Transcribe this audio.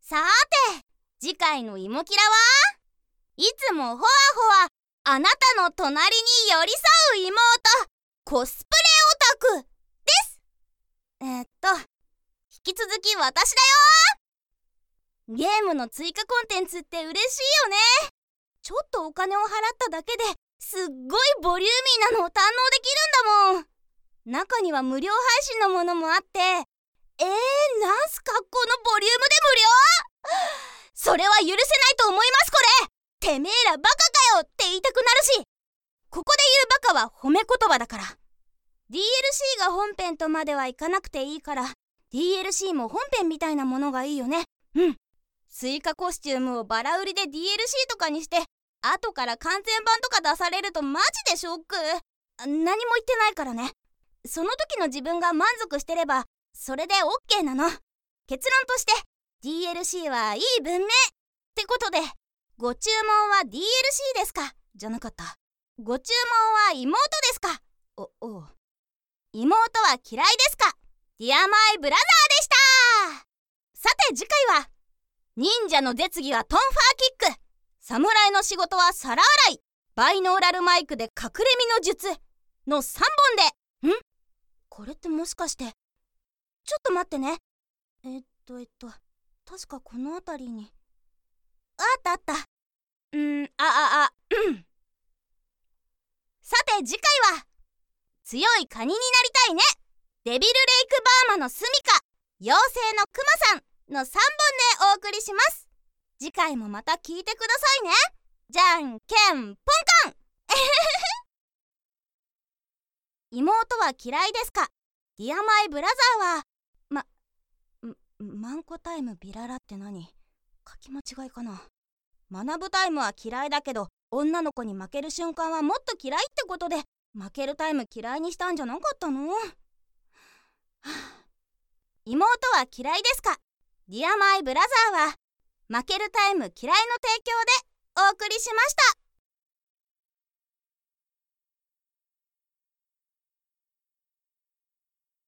さて、次回のイモキラはいつもほわほわあなたの隣に寄り添う妹、コスプレオタクです。引き続き私だよ。ゲームの追加コンテンツって嬉しいよね。ちょっとお金を払っただけですっごいボリューミーなのを堪能できるんだもん。中には無料配信のものもあって、なんすかこのボリュームで無料？それは許せないと思いますこれ。てめえらバカかよって言いたくなるし、ここで言うバカは褒め言葉だから。 DLC が本編とまではいかなくていいから DLC も本編みたいなものがいいよね。追加コスチュームをバラ売りで DLC とかにして後から完全版とか出されるとマジでショック。何も言ってないからね。その時の自分が満足してればそれで OK なの。結論として DLC はいい文明ってことで、ご注文は DLC ですかじゃなかった。ご注文は妹ですか。妹は嫌いですか。ディアマイブラザーでした。さて次回は、忍者の絶技はトンファーキック、侍の仕事は皿洗い、バイノーラルマイクで隠れ身の術の3本で。これってもしかして、ちょっと待ってね。確かこの辺りにあった。さて次回は、強いカニになりたいね、デビルレイクバーマの住みか、妖精のクマさんの3本でお送りします。次回もまた聞いてくださいね。じゃんけんぽんかん妹は嫌いですか。ディアマイブラザーはマンコタイムビララって何？書き間違いかな。学ぶタイムは嫌いだけど女の子に負ける瞬間はもっと嫌いってことで、負けるタイム嫌いにしたんじゃなかったの？妹は嫌いですか。ディアマイブラザーは負けるタイム嫌いの提供でお送りしました。